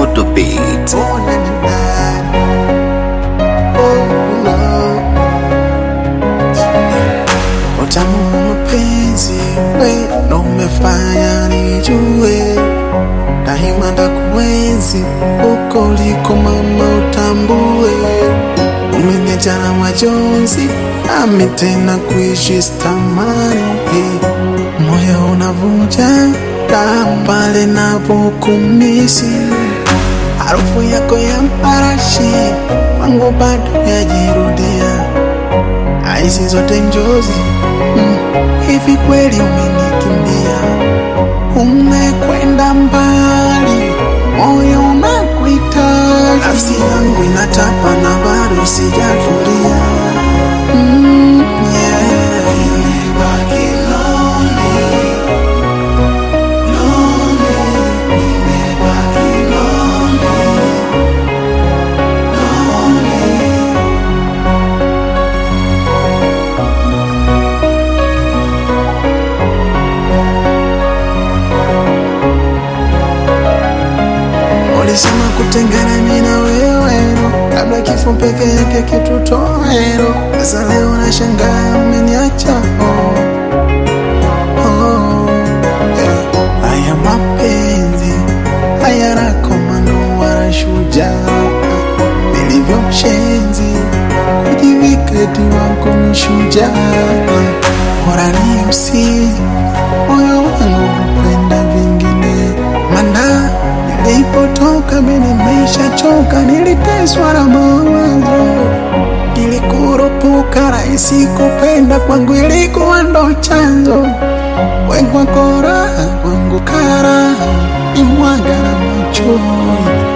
Moto Beat. Oh, na, na, na. Oh, oh. Utamu wa mapenzi we ndo umefanya nijue daima ndakuenzi uko uliko mama, utambue umeniacha na majonzi nami tena kuishi stamani. Moyo unavuja damu pale napokumisi, harufu yako ya marashi kwangu bado yajirudia, hizi zote njozi. Hivi kweli umenikimbia, umekwenda mbali, moyo unakuhitaji, nafsi yangu inatapa na bado sijatulia. Nimebaki lonely, lonely, nimebaki lonely, lonely. Ulisema kutengana mimi na wewe, labda kifo peke yake kitutoero. Sasa leo nashangaa umeniacha. Haya mapenzi hayana komando wala shujaa, nilivyo mshenzi kujiviketi wako ni shujaa. Bora ni usi moyo wangu kupenda vingine, maana nilipotoka mimi nimeshachoka, niliteswa na mawazo, nilikurupuka rahisi kupenda kwangu ilikuwa ndo chanzo. Wengwa kora kwangu kara ni mwanga na machozi.